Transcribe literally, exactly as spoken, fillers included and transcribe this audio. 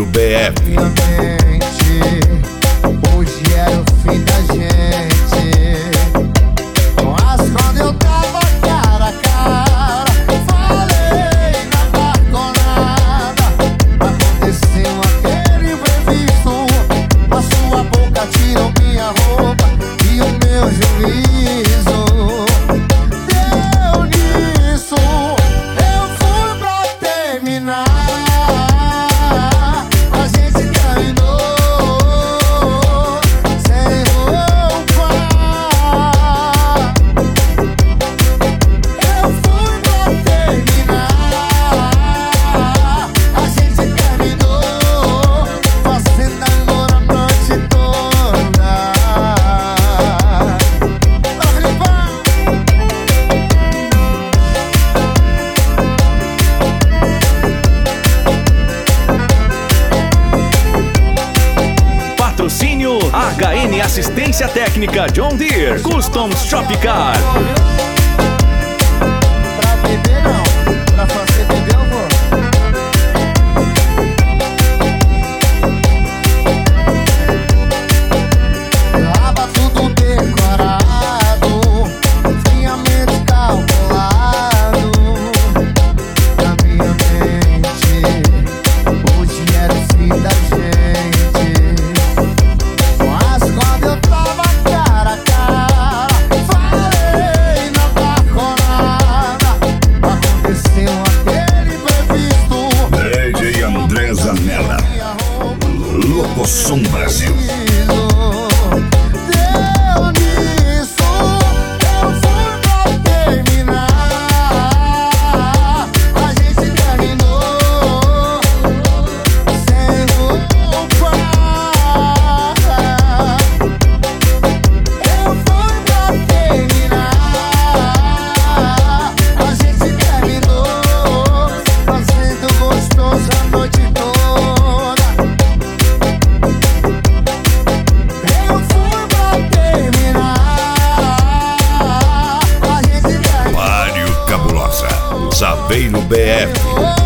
Saveiro B F. Hoje era o fim da gente, mas quando eu tava cara a cara, falei nada com nada. Aconteceu aquele imprevisto, a sua boca tirou minha roupa e o meu juízo. Deu nisso, eu fui pra terminar. Patrocínio H N Assistência Técnica John Deere Customs Shop Car. Pra beber não, pra fazer beber eu vou. Tava tudo decorado, friamente calculado na minha mente. Hoje era o fim da gente. Locosom Brasil. Deu nisso, eu fui pra terminar. A gente terminou sem roupa. Eu fui pra terminar. A gente terminou fazendo gostoso a noite toda. Saveiro B F.